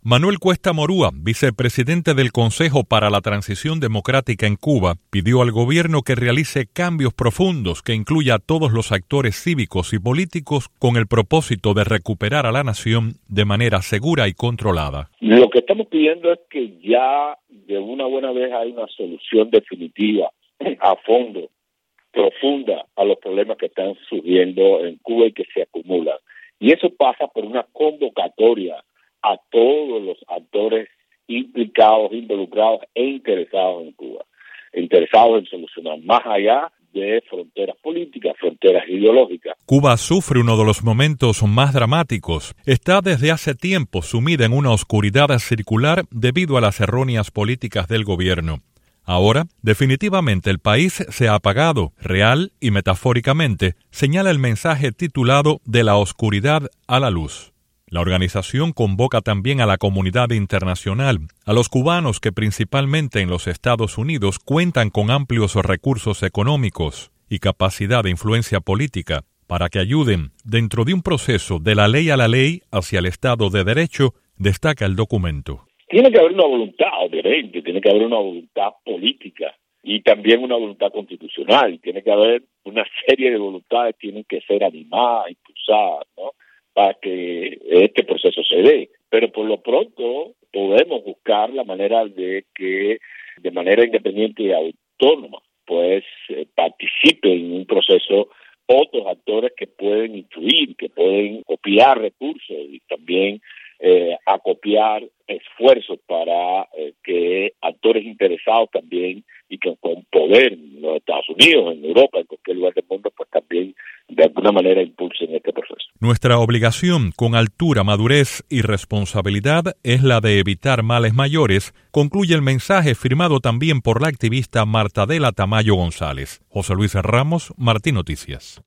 Manuel Cuesta Morúa, vicepresidente del Consejo para la Transición Democrática en Cuba, pidió al gobierno que realice cambios profundos que incluya a todos los actores cívicos y políticos con el propósito de recuperar a la nación de manera segura y controlada. Lo que estamos pidiendo es que ya de una buena vez hay una solución definitiva, a fondo, profunda a los problemas que están surgiendo en Cuba y que se acumulan. Y eso pasa por una convocatoria a todos los actores implicados, involucrados e interesados en Cuba, interesados en solucionar más allá de fronteras políticas, fronteras ideológicas. Cuba sufre uno de los momentos más dramáticos. Está desde hace tiempo sumida en una oscuridad circular debido a las erróneas políticas del gobierno. Ahora, definitivamente el país se ha apagado, real y metafóricamente, señala el mensaje titulado De la oscuridad a la luz. La organización convoca también a la comunidad internacional, a los cubanos que principalmente en los Estados Unidos cuentan con amplios recursos económicos y capacidad de influencia política, para que ayuden dentro de un proceso de la ley a la ley hacia el Estado de Derecho, destaca el documento. Tiene que haber una voluntad, obviamente, tiene que haber una voluntad política y también una voluntad constitucional. Tiene que haber una serie de voluntades, tienen que ser animadas, impulsadas, ¿no?, para que este proceso se dé. Pero por lo pronto podemos buscar la manera de que de manera independiente y autónoma pues participen en un proceso otros actores que pueden influir, que pueden copiar recursos y también acopiar esfuerzos para que actores interesados también y que con poder en los Estados Unidos, en Europa, en cualquier lugar del mundo, pues también de alguna manera impulsen este proceso. Nuestra obligación con altura, madurez y responsabilidad es la de evitar males mayores, concluye el mensaje firmado también por la activista Marta Adela Tamayo González. José Luis Ramos, Martín Noticias.